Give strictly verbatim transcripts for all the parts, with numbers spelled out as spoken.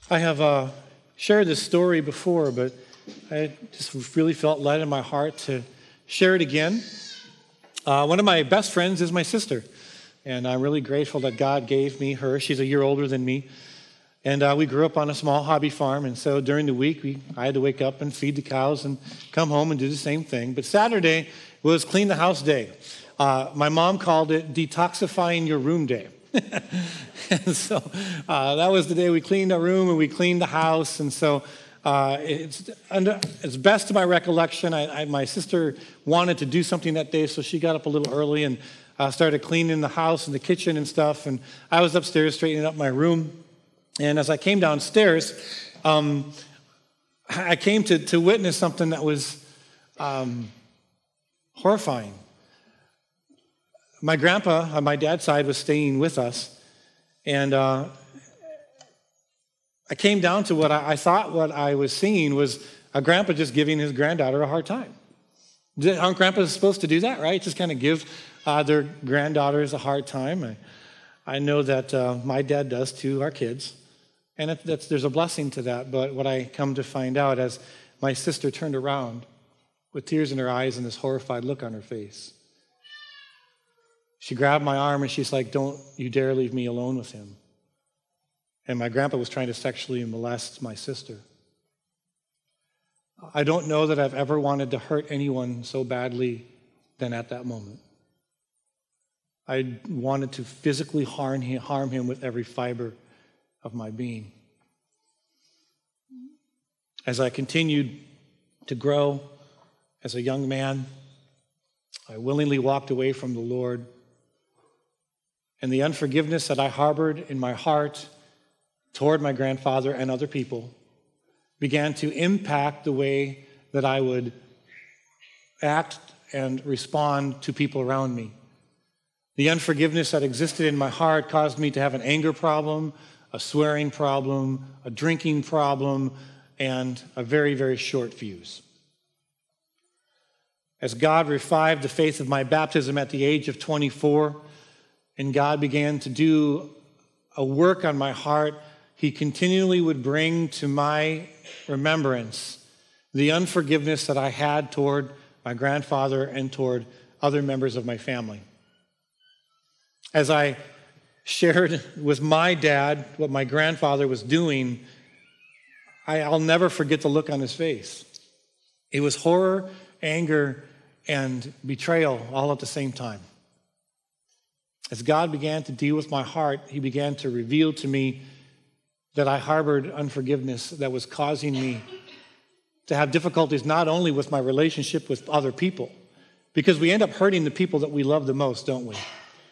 I have uh, shared this story before, but I just really felt led in my heart to share it again. Uh, one of my best friends is my sister, and I'm really grateful that God gave me her. She's a year older than me, and uh, we grew up on a small hobby farm, and so during the week, we, I had to wake up and feed the cows and come home and do the same thing. But Saturday was clean the house day. Uh, my mom called it detoxifying your room day. And so uh, that was the day we cleaned our room and we cleaned the house. And so uh, it's, under, it's best to my recollection, I, I, my sister wanted to do something that day, so she got up a little early and uh, started cleaning the house and the kitchen and stuff. And I was upstairs straightening up my room. And as I came downstairs, um, I came to, to witness something that was um, horrifying. My grandpa on my dad's side was staying with us, and uh, I came down to what I, I thought what I was seeing was a grandpa just giving his granddaughter a hard time. Aren't grandpas supposed to do that, right? Just kind of give uh, their granddaughters a hard time. I, I know that uh, my dad does to our kids, and it, that's, there's a blessing to that. But what I come to find out as my sister turned around with tears in her eyes and this horrified look on her face, she grabbed my arm and she's like, "Don't you dare leave me alone with him." And my grandpa was trying to sexually molest my sister. I don't know that I've ever wanted to hurt anyone so badly than at that moment. I wanted to physically harm him, harm him with every fiber of my being. As I continued to grow as a young man, I willingly walked away from the Lord. And the unforgiveness that I harbored in my heart toward my grandfather and other people began to impact the way that I would act and respond to people around me. The unforgiveness that existed in my heart caused me to have an anger problem, a swearing problem, a drinking problem, and a very, very short fuse. As God revived the faith of my baptism at the age of twenty-four, and God began to do a work on my heart, he continually would bring to my remembrance the unforgiveness that I had toward my grandfather and toward other members of my family. As I shared with my dad what my grandfather was doing, I, I'll never forget the look on his face. It was horror, anger, and betrayal all at the same time. As God began to deal with my heart, he began to reveal to me that I harbored unforgiveness that was causing me to have difficulties not only with my relationship with other people, because we end up hurting the people that we love the most, don't we?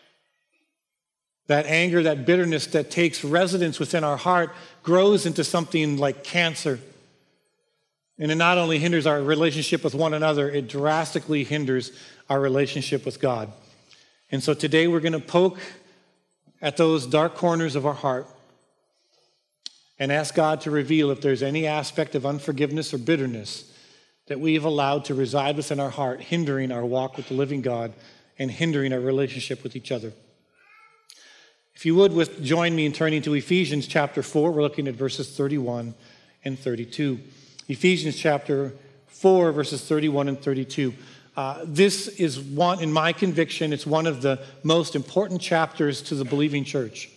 That anger, that bitterness that takes residence within our heart grows into something like cancer. And it not only hinders our relationship with one another, it drastically hinders our relationship with God. And so today we're going to poke at those dark corners of our heart and ask God to reveal if there's any aspect of unforgiveness or bitterness that we've allowed to reside within our heart, hindering our walk with the living God and hindering our relationship with each other. If you would with, join me in turning to Ephesians chapter four. We're looking at verses thirty-one and thirty-two. Ephesians chapter four, verses thirty-one and thirty-two. Uh, this is one, in my conviction, it's one of the most important chapters to the believing church.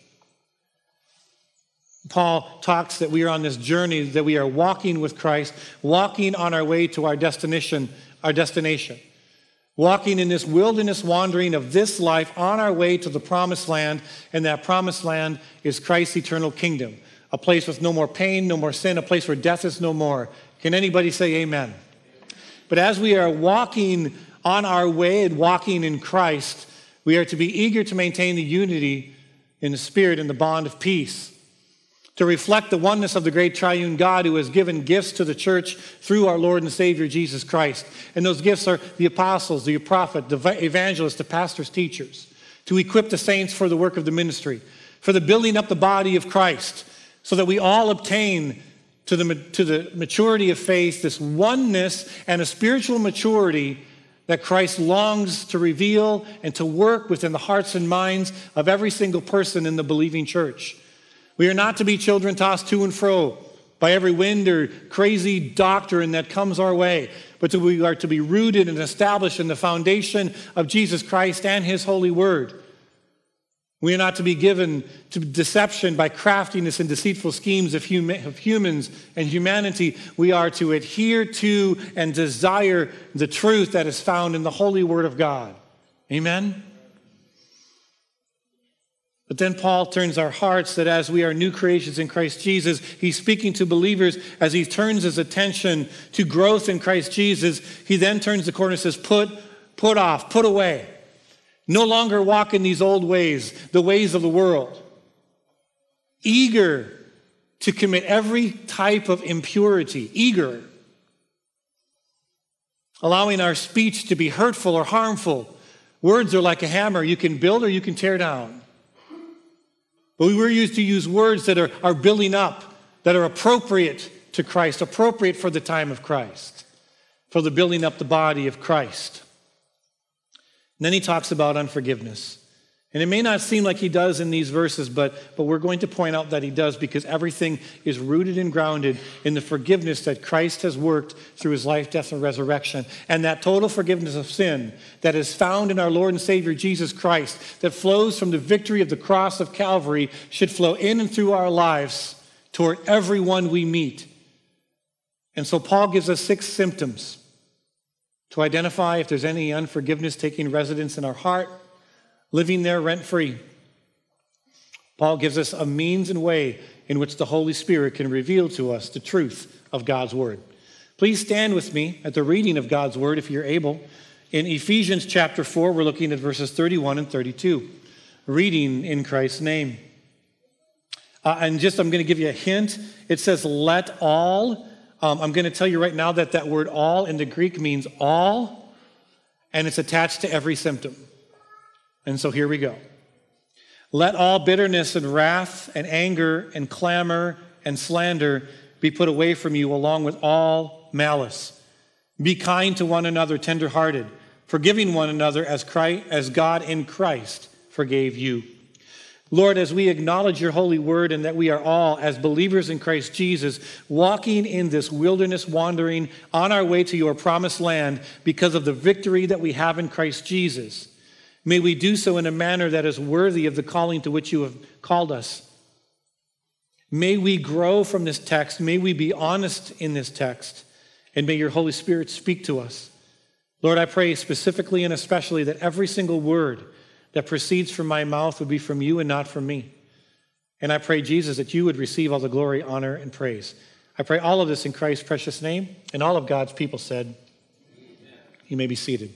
Paul talks that we are on this journey, that we are walking with Christ, walking on our way to our destination, our destination. Walking in this wilderness wandering of this life on our way to the promised land, and that promised land is Christ's eternal kingdom. A place with no more pain, no more sin, a place where death is no more. Can anybody say amen? But as we are walking on our way and walking in Christ, we are to be eager to maintain the unity in the Spirit and the bond of peace, to reflect the oneness of the great triune God who has given gifts to the church through our Lord and Savior Jesus Christ. And those gifts are the apostles, the prophet, the evangelists, the pastors, teachers, to equip the saints for the work of the ministry, for the building up the body of Christ, so that we all obtain to the, to the maturity of faith, this oneness and a spiritual maturity that Christ longs to reveal and to work within the hearts and minds of every single person in the believing church. We are not to be children tossed to and fro by every wind or crazy doctrine that comes our way, but we are to be rooted and established in the foundation of Jesus Christ and his holy word. We are not to be given to deception by craftiness and deceitful schemes of, hum- of humans and humanity. We are to adhere to and desire the truth that is found in the holy word of God. Amen? But then Paul turns our hearts that as we are new creations in Christ Jesus, he's speaking to believers as he turns his attention to growth in Christ Jesus. He then turns the corner and says, put, put off, put away. No longer walk in these old ways, the ways of the world. Eager to commit every type of impurity. Eager. Allowing our speech to be hurtful or harmful. Words are like a hammer. You can build or you can tear down. But we were used to use words that are, are building up, that are appropriate to Christ, appropriate for the time of Christ, for the building up the body of Christ. And then he talks about unforgiveness. And it may not seem like he does in these verses, but, but we're going to point out that he does because everything is rooted and grounded in the forgiveness that Christ has worked through his life, death, and resurrection. And that total forgiveness of sin that is found in our Lord and Savior Jesus Christ, that flows from the victory of the cross of Calvary, should flow in and through our lives toward everyone we meet. And so Paul gives us six symptoms to identify if there's any unforgiveness taking residence in our heart, living there rent-free. Paul gives us a means and way in which the Holy Spirit can reveal to us the truth of God's word. Please stand with me at the reading of God's word if you're able. In Ephesians chapter four, we're looking at verses thirty-one and thirty-two. Reading in Christ's name. Uh, and just, I'm going to give you a hint. It says, let all. Um, I'm going to tell you right now that that word all in the Greek means all, and it's attached to every symptom. And so here we go. Let all bitterness and wrath and anger and clamor and slander be put away from you, along with all malice. Be kind to one another, tenderhearted, forgiving one another as Christ, as God in Christ forgave you. Lord, as we acknowledge your holy word and that we are all, as believers in Christ Jesus, walking in this wilderness wandering on our way to your promised land because of the victory that we have in Christ Jesus, may we do so in a manner that is worthy of the calling to which you have called us. May we grow from this text. May we be honest in this text. And may your Holy Spirit speak to us. Lord, I pray specifically and especially that every single word that proceeds from my mouth would be from you and not from me. And I pray, Jesus, that you would receive all the glory, honor, and praise. I pray all of this in Christ's precious name. And all of God's people said, amen. You may be seated.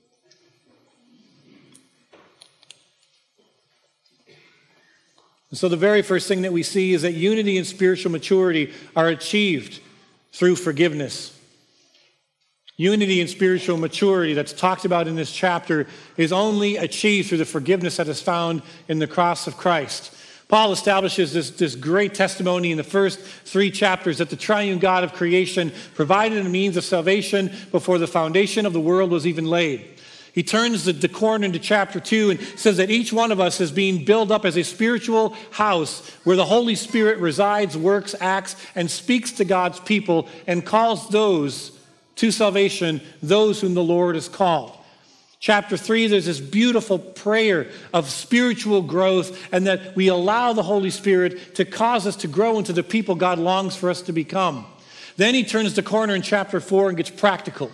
And so the very first thing that we see is that unity and spiritual maturity are achieved through forgiveness. Unity and spiritual maturity that's talked about in this chapter is only achieved through the forgiveness that is found in the cross of Christ. Paul establishes this, this great testimony in the first three chapters that the triune God of creation provided a means of salvation before the foundation of the world was even laid. He turns the, the corner into chapter two and says that each one of us is being built up as a spiritual house where the Holy Spirit resides, works, acts, and speaks to God's people and calls those to salvation, those whom the Lord has called. Chapter three, there's this beautiful prayer of spiritual growth and that we allow the Holy Spirit to cause us to grow into the people God longs for us to become. Then he turns the corner in chapter four and gets practical.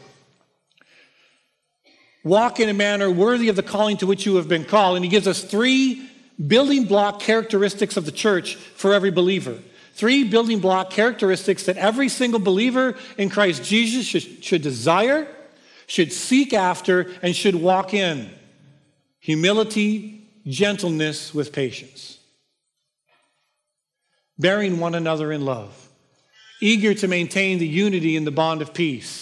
Walk in a manner worthy of the calling to which you have been called. And he gives us three building block characteristics of the church for every believer. Three building block characteristics that every single believer in Christ Jesus should, should desire, should seek after, and should walk in. Humility, gentleness with patience. Bearing one another in love. Eager to maintain the unity in the bond of peace.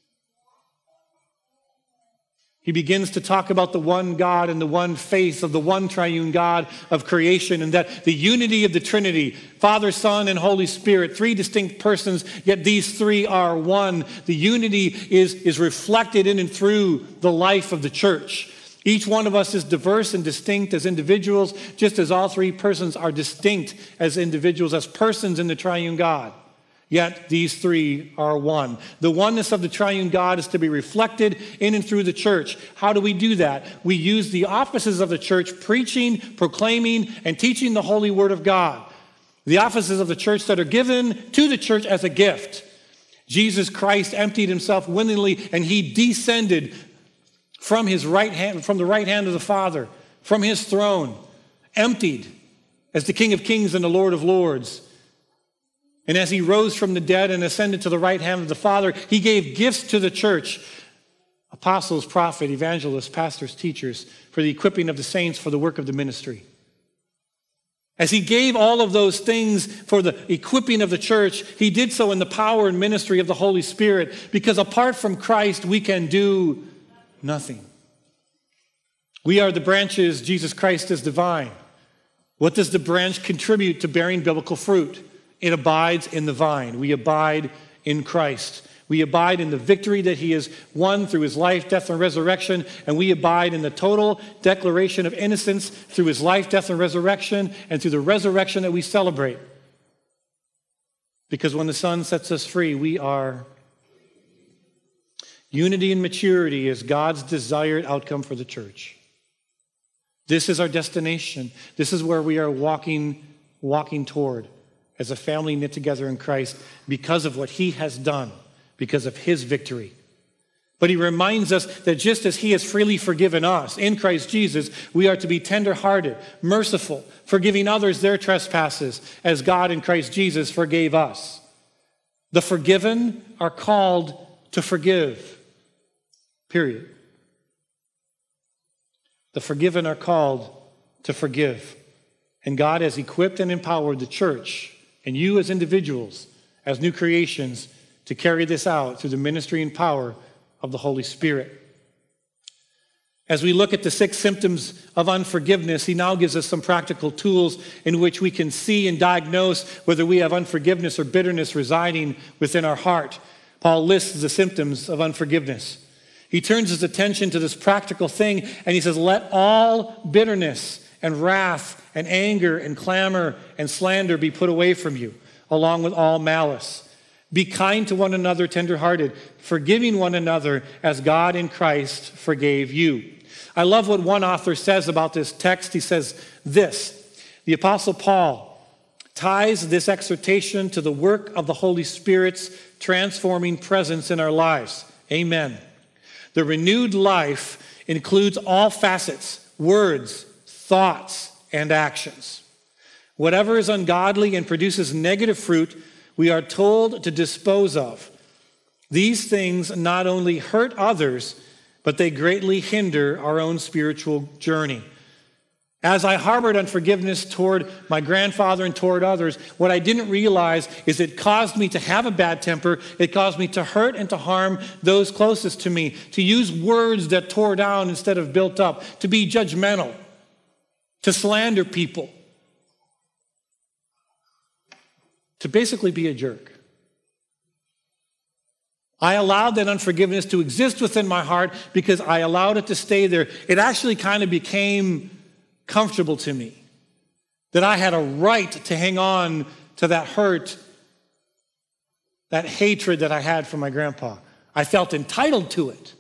He begins to talk about the one God and the one faith of the one triune God of creation, and that the unity of the Trinity, Father, Son, and Holy Spirit, three distinct persons, yet these three are one. The unity is, is reflected in and through the life of the church. Each one of us is diverse and distinct as individuals, just as all three persons are distinct as individuals, as persons in the triune God. Yet these three are one. The oneness of the triune God is to be reflected in and through the church. How do we do that? We use the offices of the church, preaching, proclaiming, and teaching the holy word of God. The offices of the church that are given to the church as a gift. Jesus Christ emptied himself willingly, and he descended from his right hand, from the right hand of the Father, from his throne, emptied as the King of Kings and the Lord of Lords. And as he rose from the dead and ascended to the right hand of the Father, he gave gifts to the church, apostles, prophets, evangelists, pastors, teachers, for the equipping of the saints for the work of the ministry. As he gave all of those things for the equipping of the church, he did so in the power and ministry of the Holy Spirit, because apart from Christ, we can do nothing. We are the branches, Jesus Christ is the vine. What does the branch contribute to bearing biblical fruit? It abides in the vine. We abide in Christ. We abide in the victory that he has won through his life, death, and resurrection, and we abide in the total declaration of innocence through his life, death, and resurrection, and through the resurrection that we celebrate. Because when the Son sets us free, we are. Unity and maturity is God's desired outcome for the church. This is our destination. This is where we are walking, walking toward as a family knit together in Christ because of what he has done, because of his victory. But he reminds us that just as he has freely forgiven us in Christ Jesus, we are to be tenderhearted, merciful, forgiving others their trespasses as God in Christ Jesus forgave us. The forgiven are called to forgive. Period. The forgiven are called to forgive. And God has equipped and empowered the church and you as individuals, as new creations, to carry this out through the ministry and power of the Holy Spirit. As we look at the six symptoms of unforgiveness, he now gives us some practical tools in which we can see and diagnose whether we have unforgiveness or bitterness residing within our heart. Paul lists the symptoms of unforgiveness. He turns his attention to this practical thing, and he says, let all bitterness and wrath and anger and clamor and slander be put away from you, along with all malice. Be kind to one another, tenderhearted, forgiving one another as God in Christ forgave you. I love what one author says about this text. He says this: the Apostle Paul ties this exhortation to the work of the Holy Spirit's transforming presence in our lives. Amen. The renewed life includes all facets, words, thoughts, and actions. Whatever is ungodly and produces negative fruit, we are told to dispose of. These things not only hurt others, but they greatly hinder our own spiritual journey. As I harbored unforgiveness toward my grandfather and toward others, what I didn't realize is it caused me to have a bad temper. It caused me to hurt and to harm those closest to me, to use words that tore down instead of built up, to be judgmental, to slander people, to basically be a jerk. I allowed that unforgiveness to exist within my heart because I allowed it to stay there. It actually kind of became comfortable to me that I had a right to hang on to that hurt, that hatred that I had for my grandpa. I felt entitled to it.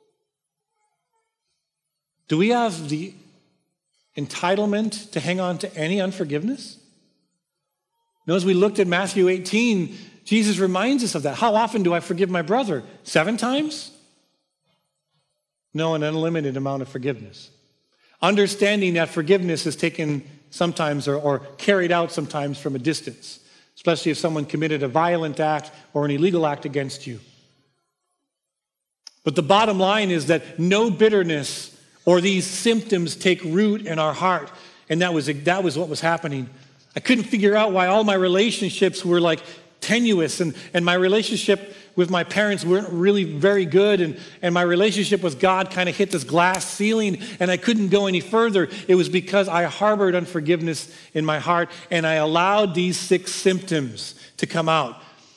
Do we have the entitlement to hang on to any unforgiveness? Now, as we looked at Matthew eighteen, Jesus reminds us of that. How often do I forgive my brother? Seven times? No, an unlimited amount of forgiveness. Understanding that forgiveness is taken sometimes or, or carried out sometimes from a distance, especially if someone committed a violent act or an illegal act against you. But the bottom line is that no bitterness or these symptoms take root in our heart. And that was, that was what was happening. I couldn't figure out why all my relationships were like tenuous, and, and my relationship with my parents weren't really very good, and, and my relationship with God kind of hit this glass ceiling, and I couldn't go any further. It was because I harbored unforgiveness in my heart, and I allowed these six symptoms to come out.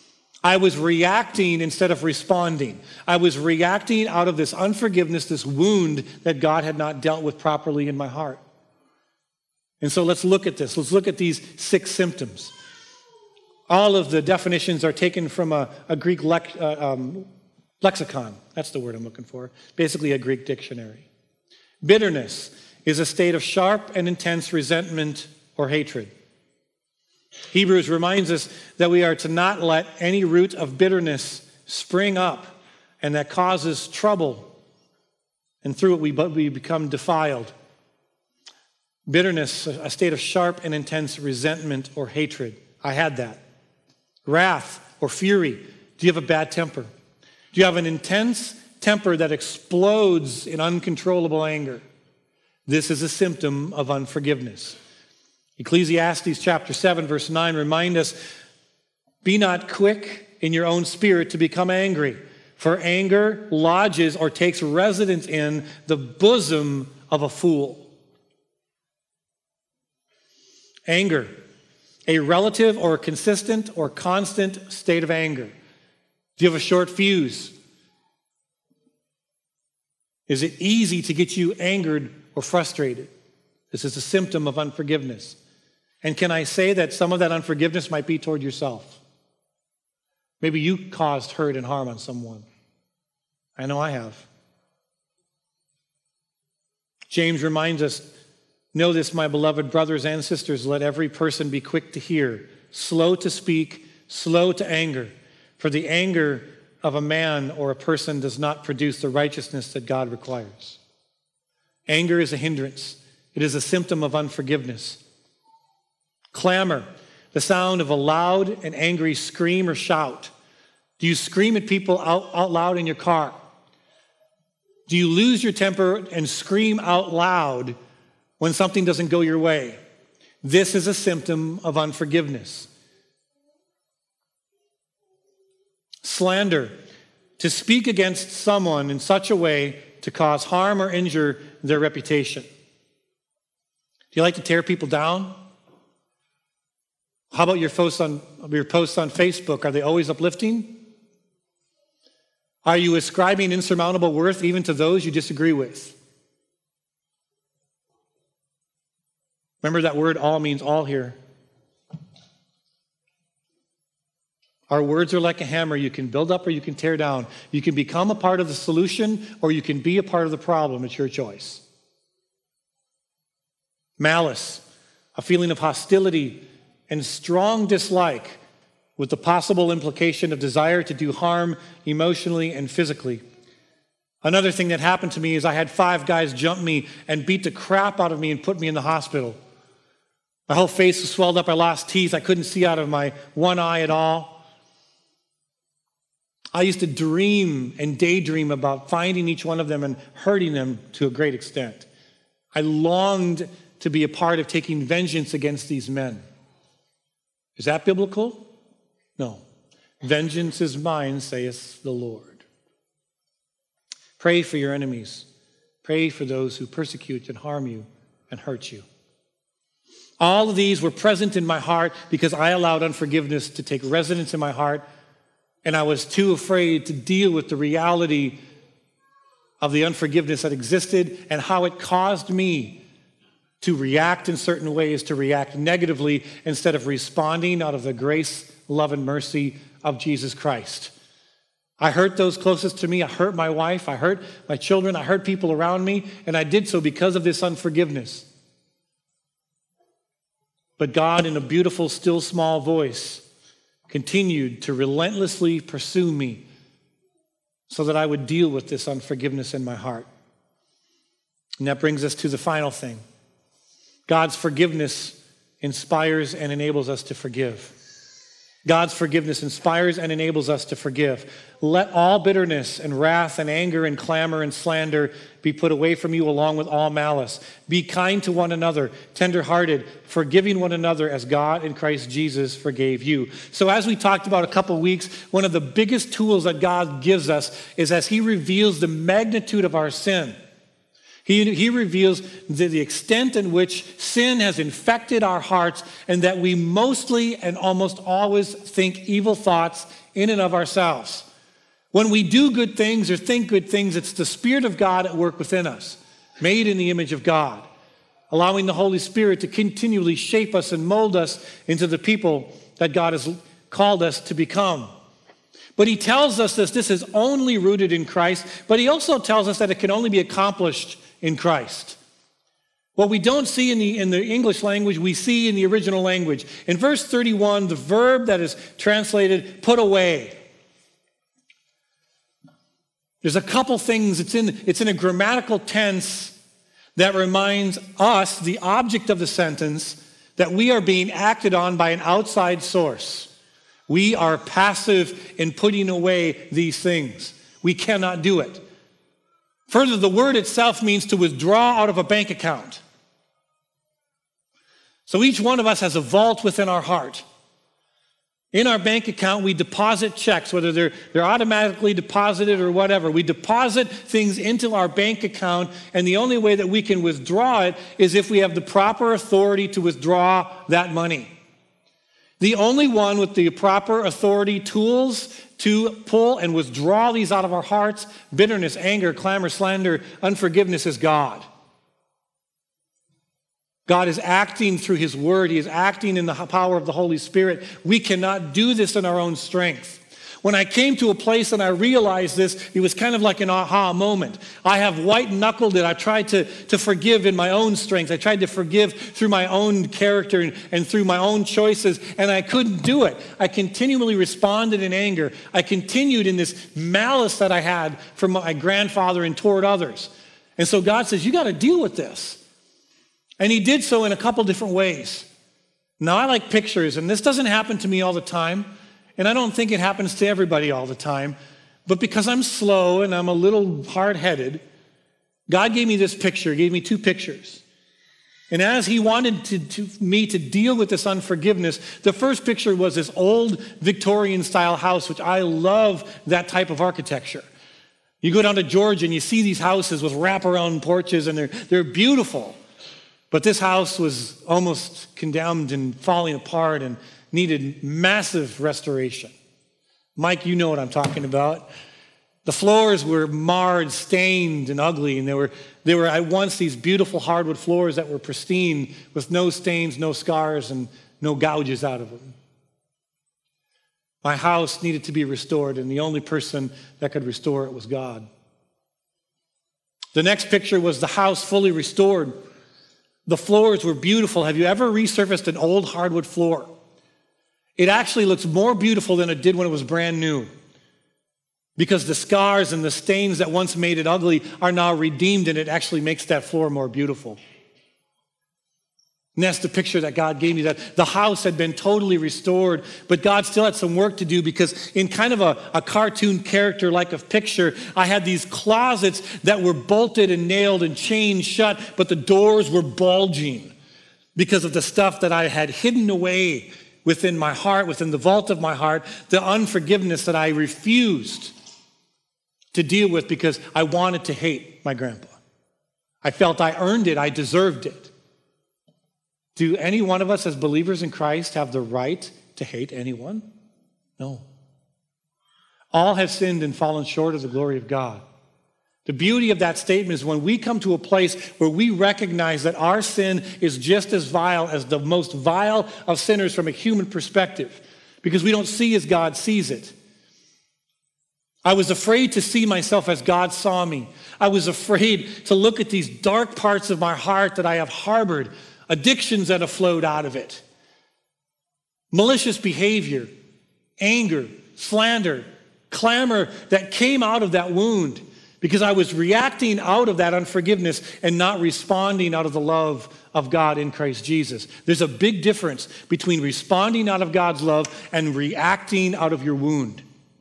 I was reacting instead of responding. I was reacting out of this unforgiveness, this wound that God had not dealt with properly in my heart. And so let's look at this. Let's look at these six symptoms. All of the definitions are taken from a, a Greek lex, uh, um, lexicon. That's the word I'm looking for. Basically a Greek dictionary. Bitterness is a state of sharp and intense resentment or hatred. Hebrews reminds us that we are to not let any root of bitterness spring up and that causes trouble, and through it we, we become defiled. Bitterness, a state of sharp and intense resentment or hatred. I had that. Wrath or fury. Do you have a bad temper? Do you have an intense temper that explodes in uncontrollable anger? This is a symptom of unforgiveness. Ecclesiastes chapter seven, verse nine remind us, be not quick in your own spirit to become angry, for anger lodges or takes residence in the bosom of a fool. Anger, a relative or consistent or constant state of anger. Do you have a short fuse? Is it easy to get you angered or frustrated? This is a symptom of unforgiveness. And can I say that some of that unforgiveness might be toward yourself? Maybe you caused hurt and harm on someone. I know I have. James reminds us, know this, my beloved brothers and sisters, let every person be quick to hear, slow to speak, slow to anger. For the anger of a man or a person does not produce the righteousness that God requires. Anger is a hindrance. It is a symptom of unforgiveness. Clamor, the sound of a loud and angry scream or shout. Do you scream at people out, out loud in your car? Do you lose your temper and scream out loud when something doesn't go your way? This is a symptom of unforgiveness. Slander, to speak against someone in such a way to cause harm or injure their reputation. Do you like to tear people down? How about your posts on, your posts on Facebook? Are they always uplifting? Are you ascribing insurmountable worth even to those you disagree with? Remember that word all means all here. Our words are like a hammer. You can build up or you can tear down. You can become a part of the solution or you can be a part of the problem. It's your choice. Malice, a feeling of hostility and strong dislike with the possible implication of desire to do harm emotionally and physically. Another thing that happened to me is I had five guys jump me and beat the crap out of me and put me in the hospital. My whole face was swelled up. I lost teeth. I couldn't see out of my one eye at all. I used to dream and daydream about finding each one of them and hurting them to a great extent. I longed to be a part of taking vengeance against these men. Is that biblical? No. Vengeance is mine, saith the Lord. Pray for your enemies. Pray for those who persecute and harm you and hurt you. All of these were present in my heart because I allowed unforgiveness to take residence in my heart, and I was too afraid to deal with the reality of the unforgiveness that existed and how it caused me to react in certain ways, to react negatively instead of responding out of the grace, love, and mercy of Jesus Christ. I hurt those closest to me. I hurt my wife. I hurt my children. I hurt people around me, and I did so because of this unforgiveness. But God, in a beautiful, still small voice, continued to relentlessly pursue me so that I would deal with this unforgiveness in my heart. And that brings us to the final thing. God's forgiveness inspires and enables us to forgive. God's forgiveness inspires and enables us to forgive. Let all bitterness and wrath and anger and clamor and slander be put away from you along with all malice. Be kind to one another, tenderhearted, forgiving one another as God in Christ Jesus forgave you. So as we talked about a couple weeks, one of the biggest tools that God gives us is as he reveals the magnitude of our sin. He, he reveals the, the extent in which sin has infected our hearts and that we mostly and almost always think evil thoughts in and of ourselves. When we do good things or think good things, it's the Spirit of God at work within us, made in the image of God, allowing the Holy Spirit to continually shape us and mold us into the people that God has called us to become. But he tells us that this is only rooted in Christ, but he also tells us that it can only be accomplished in Christ. What we don't see in the, in the English language, we see in the original language. In verse thirty-one, the verb that is translated, put away. There's a couple things, it's in, it's in a grammatical tense that reminds us, the object of the sentence, that we are being acted on by an outside source. We are passive in putting away these things. We cannot do it. Further, the word itself means to withdraw out of a bank account. So each one of us has a vault within our heart. In our bank account, we deposit checks, whether they're, they're automatically deposited or whatever. We deposit things into our bank account, and the only way that we can withdraw it is if we have the proper authority to withdraw that money. The only one with the proper authority, tools to pull and withdraw these out of our hearts, bitterness, anger, clamor, slander, unforgiveness, is God. God is acting through his word. He is acting in the power of the Holy Spirit. We cannot do this in our own strength. When I came to a place and I realized this, it was kind of like an aha moment. I have white-knuckled it. I tried to, to forgive in my own strength. I tried to forgive through my own character and, and through my own choices, and I couldn't do it. I continually responded in anger. I continued in this malice that I had from my grandfather and toward others. And so God says, you got to deal with this. And he did so in a couple different ways. Now, I like pictures, and this doesn't happen to me all the time, and I don't think it happens to everybody all the time, but because I'm slow and I'm a little hard-headed, God gave me this picture. He gave me two pictures. And as he wanted to, to, me to deal with this unforgiveness, the first picture was this old Victorian-style house, which I love that type of architecture. You go down to Georgia and you see these houses with wraparound porches, and they're, they're beautiful. But this house was almost condemned and falling apart and needed massive restoration. Mike, you know what I'm talking about. The floors were marred, stained, and ugly, and they were, they were at once these beautiful hardwood floors that were pristine with no stains, no scars, and no gouges out of them. My house needed to be restored, and the only person that could restore it was God. The next picture was the house fully restored. The floors were beautiful. Have you ever resurfaced an old hardwood floor? It actually looks more beautiful than it did when it was brand new, because the scars and the stains that once made it ugly are now redeemed, and it actually makes that floor more beautiful. And that's the picture that God gave me, that the house had been totally restored, but God still had some work to do, because in kind of a, a cartoon character like a picture, I had these closets that were bolted and nailed and chained shut, but the doors were bulging because of the stuff that I had hidden away within my heart, within the vault of my heart, the unforgiveness that I refused to deal with because I wanted to hate my grandpa. I felt I earned it, I deserved it. Do any one of us as believers in Christ have the right to hate anyone? No. All have sinned and fallen short of the glory of God. The beauty of that statement is when we come to a place where we recognize that our sin is just as vile as the most vile of sinners from a human perspective, because we don't see as God sees it. I was afraid to see myself as God saw me. I was afraid to look at these dark parts of my heart that I have harbored, addictions that have flowed out of it, malicious behavior, anger, slander, clamor that came out of that wound because I was reacting out of that unforgiveness and not responding out of the love of God in Christ Jesus. There's a big difference between responding out of God's love and reacting out of your wound.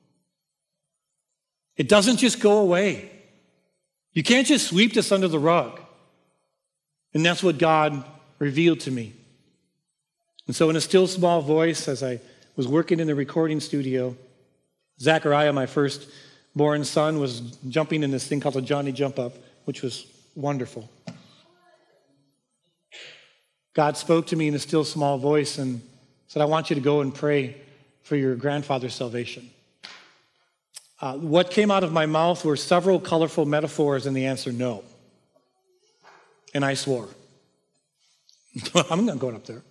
It doesn't just go away. You can't just sweep this under the rug. And that's what God revealed to me. And so in a still small voice, as I was working in the recording studio, Zachariah, my firstborn son, was jumping in this thing called a Johnny Jump Up, which was wonderful. God spoke to me in a still small voice and said, I want you to go and pray for your grandfather's salvation. Uh, what came out of my mouth were several colorful metaphors, and the answer, no. And I swore. I'm not going up there.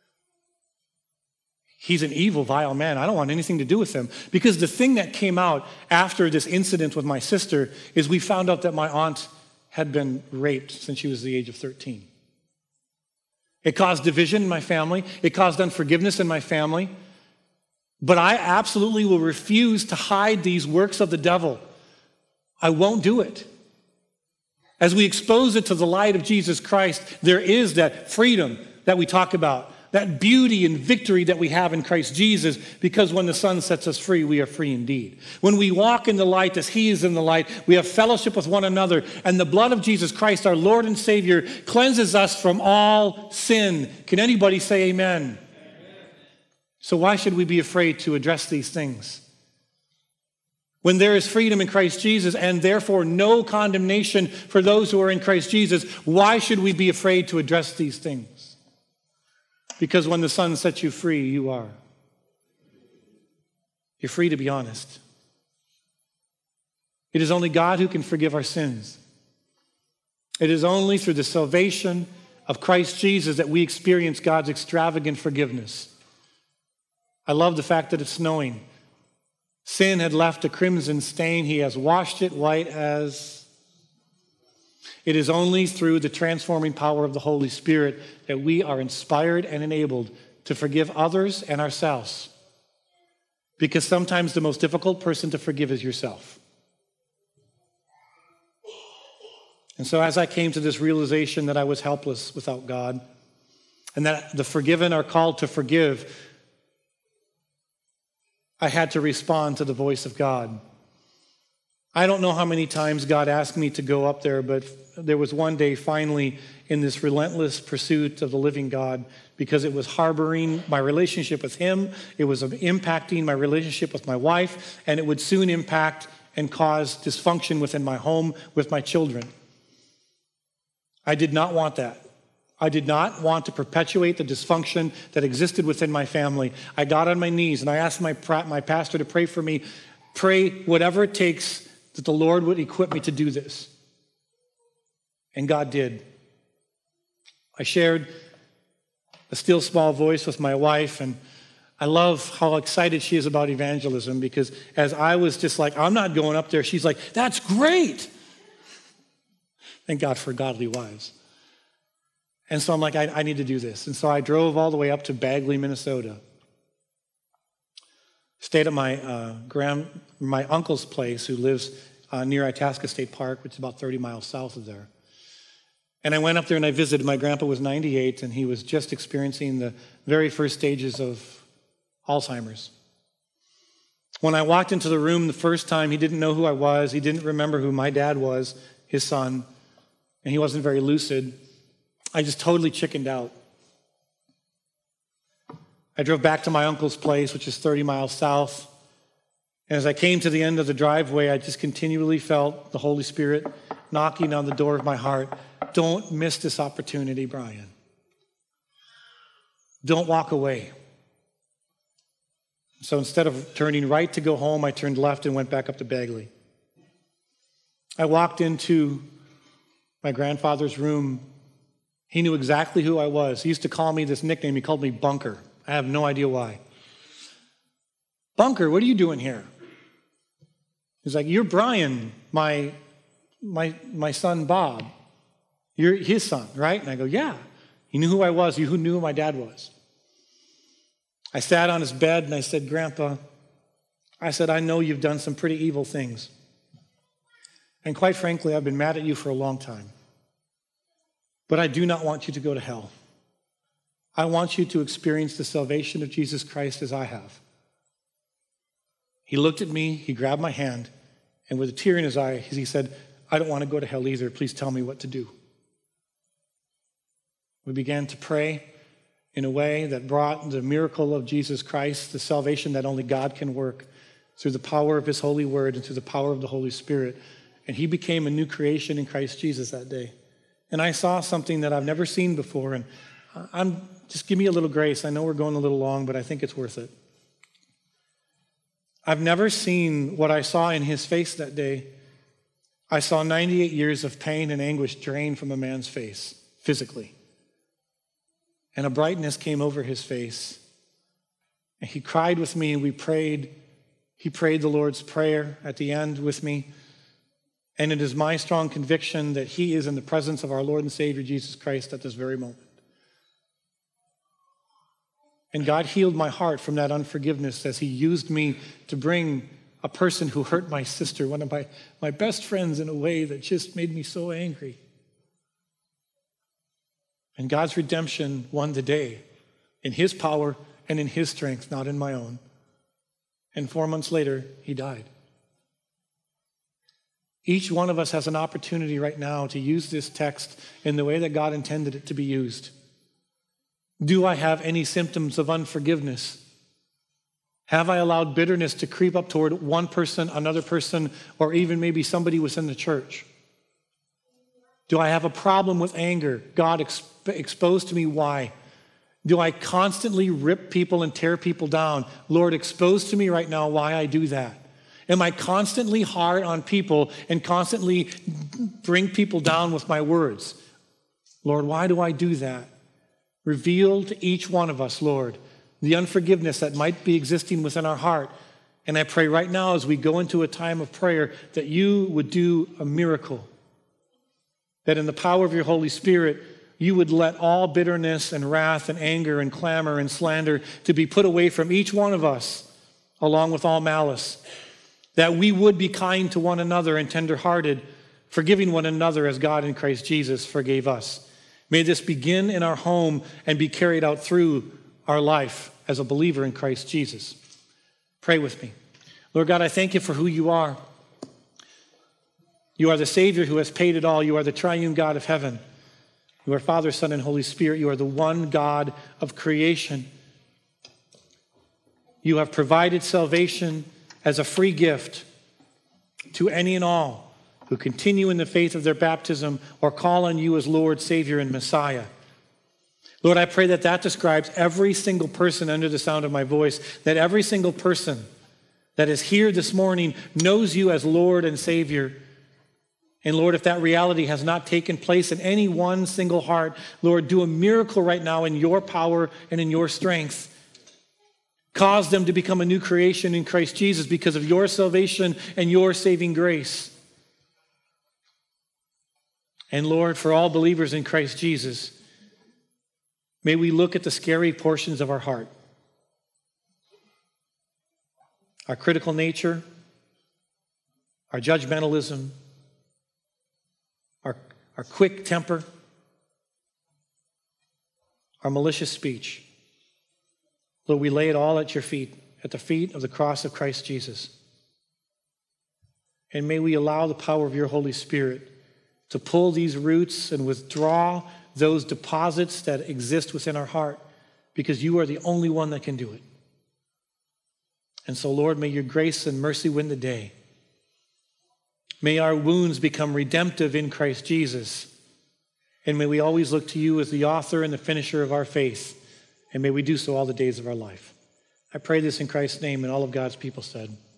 He's an evil, vile man. I don't want anything to do with him. Because the thing that came out after this incident with my sister is we found out that my aunt had been raped since she was the age of thirteen. It caused division in my family. It caused unforgiveness in my family. But I absolutely will refuse to hide these works of the devil. I won't do it. As we expose it to the light of Jesus Christ, there is that freedom that we talk about, that beauty and victory that we have in Christ Jesus, because when the Son sets us free, we are free indeed. When we walk in the light as He is in the light, we have fellowship with one another, and the blood of Jesus Christ, our Lord and Savior, cleanses us from all sin. Can anybody say amen? Amen. So why should we be afraid to address these things? When there is freedom in Christ Jesus and therefore no condemnation for those who are in Christ Jesus, why should we be afraid to address these things? Because when the Son sets you free, you are. You're free to be honest. It is only God who can forgive our sins. It is only through the salvation of Christ Jesus that we experience God's extravagant forgiveness. I love the fact that it's snowing. Sin had left a crimson stain. He has washed it white as... It is only through the transforming power of the Holy Spirit that we are inspired and enabled to forgive others and ourselves. Because sometimes the most difficult person to forgive is yourself. And so as I came to this realization that I was helpless without God, and that the forgiven are called to forgive, I had to respond to the voice of God. I don't know how many times God asked me to go up there, but there was one day finally in this relentless pursuit of the living God, because it was harboring my relationship with Him, it was impacting my relationship with my wife, and it would soon impact and cause dysfunction within my home with my children. I did not want that. I did not want to perpetuate the dysfunction that existed within my family. I got on my knees and I asked my, my pastor to pray for me. Pray whatever it takes that the Lord would equip me to do this. And God did. I shared a still small voice with my wife, and I love how excited she is about evangelism, because as I was just like, I'm not going up there, she's like, that's great. Thank God for godly wives. And so I'm like, I, I need to do this. And so I drove all the way up to Bagley, Minnesota. Stayed at my uh, grand, my uncle's place, who lives uh, near Itasca State Park, which is about thirty miles south of there. And I went up there and I visited. My grandpa was ninety-eight, and he was just experiencing the very first stages of Alzheimer's. When I walked into the room the first time, he didn't know who I was. He didn't remember who my dad was, his son, and he wasn't very lucid. I just totally chickened out. I drove back to my uncle's place, which is thirty miles south. And as I came to the end of the driveway, I just continually felt the Holy Spirit knocking on the door of my heart. Don't miss this opportunity, Brian. Don't walk away. So instead of turning right to go home, I turned left and went back up to Bagley. I walked into my grandfather's room. He knew exactly who I was. He used to call me this nickname. He called me Bunker. I have no idea why. Bunker, what are you doing here? He's like, you're Brian, my, my, my son Bob. You're his son, right? And I go, yeah. He knew who I was. He knew who my dad was. I sat on his bed and I said, Grandpa, I said, I know you've done some pretty evil things. And quite frankly, I've been mad at you for a long time. But I do not want you to go to hell. I want you to experience the salvation of Jesus Christ as I have. He looked at me, he grabbed my hand, and with a tear in his eye, he said, I don't want to go to hell either. Please tell me what to do. We began to pray in a way that brought the miracle of Jesus Christ, the salvation that only God can work, through the power of His holy word and through the power of the Holy Spirit. And he became a new creation in Christ Jesus that day. And I saw something that I've never seen before. And I'm just give me a little grace. I know we're going a little long, but I think it's worth it. I've never seen what I saw in his face that day. I saw ninety-eight years of pain and anguish drain from a man's face, physically. And a brightness came over his face. And he cried with me, and we prayed. He prayed the Lord's Prayer at the end with me. And it is my strong conviction that he is in the presence of our Lord and Savior, Jesus Christ, at this very moment. And God healed my heart from that unforgiveness as he used me to bring a person who hurt my sister, one of my, my best friends, in a way that just made me so angry. And God's redemption won the day in his power and in his strength, not in my own. And four months later, he died. Each one of us has an opportunity right now to use this text in the way that God intended it to be used. Do I have any symptoms of unforgiveness? Have I allowed bitterness to creep up toward one person, another person, or even maybe somebody within the church? Do I have a problem with anger? God, exp- expose to me why. Do I constantly rip people and tear people down? Lord, expose to me right now why I do that. Am I constantly hard on people and constantly bring people down with my words? Lord, why do I do that? Reveal to each one of us, Lord, the unforgiveness that might be existing within our heart. And I pray right now as we go into a time of prayer that you would do a miracle. That in the power of your Holy Spirit, you would let all bitterness and wrath and anger and clamor and slander to be put away from each one of us, along with all malice. That we would be kind to one another and tenderhearted, forgiving one another as God in Christ Jesus forgave us. May this begin in our home and be carried out through our life as a believer in Christ Jesus. Pray with me. Lord God, I thank you for who you are. You are the Savior who has paid it all. You are the triune God of heaven. You are Father, Son, and Holy Spirit. You are the one God of creation. You have provided salvation as a free gift to any and all who continue in the faith of their baptism or call on you as Lord, Savior, and Messiah. Lord, I pray that that describes every single person under the sound of my voice, that every single person that is here this morning knows you as Lord and Savior. And Lord, if that reality has not taken place in any one single heart, Lord, do a miracle right now in your power and in your strength. Cause them to become a new creation in Christ Jesus because of your salvation and your saving grace. And Lord, for all believers in Christ Jesus, may we look at the scary portions of our heart. Our critical nature, our judgmentalism, our, our quick temper, our malicious speech. Lord, we lay it all at your feet, at the feet of the cross of Christ Jesus. And may we allow the power of your Holy Spirit to pull these roots and withdraw those deposits that exist within our heart, because you are the only one that can do it. And so, Lord, may your grace and mercy win the day. May our wounds become redemptive in Christ Jesus. And may we always look to you as the author and the finisher of our faith. And may we do so all the days of our life. I pray this in Christ's name, and all of God's people said.